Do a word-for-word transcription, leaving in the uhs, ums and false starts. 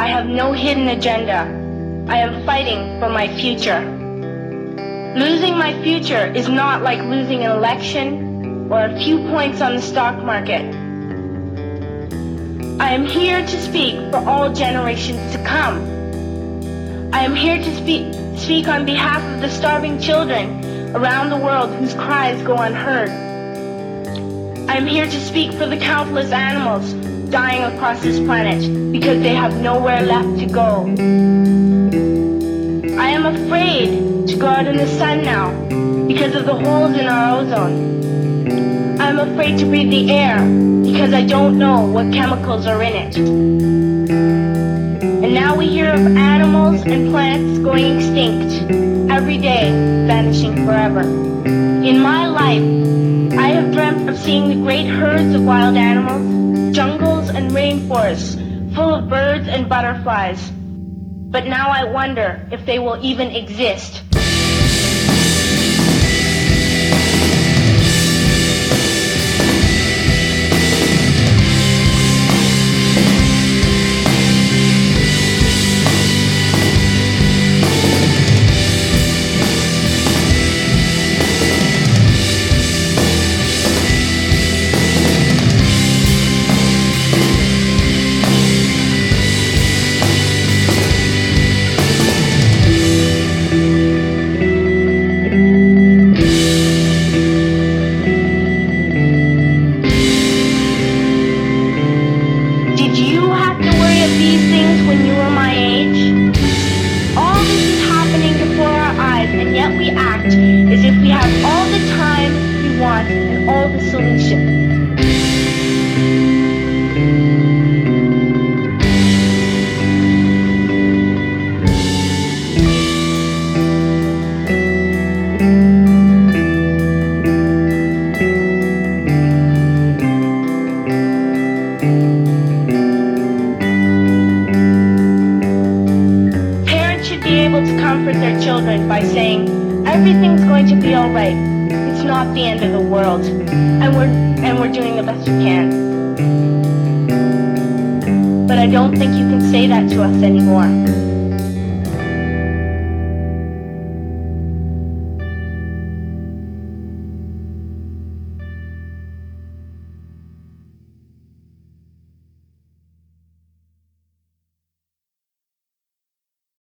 have no hidden agenda. I am fighting for my future. Losing my future is not like losing an election or a few points on the stock market. I am here to speak for all generations to come. I am here to speak, speak on behalf of the starving children around the world whose cries go unheard. I am here to speak for the countless animals dying across this planet because they have nowhere left to go. I am afraid to go out in the sun now because of the holes in our ozone. I am afraid to breathe the air because I don't know what chemicals are in it. And now we hear of animals and plants going extinct, every day vanishing forever. In my life, I have dreamt of seeing the great herds of wild animals, jungles and rainforests full of birds and butterflies. But now I wonder if they will even exist. Their children by saying everything's going to be all right. It's not the end of the world, and we're and we're doing the best we can. But I don't think you can say that to us anymore.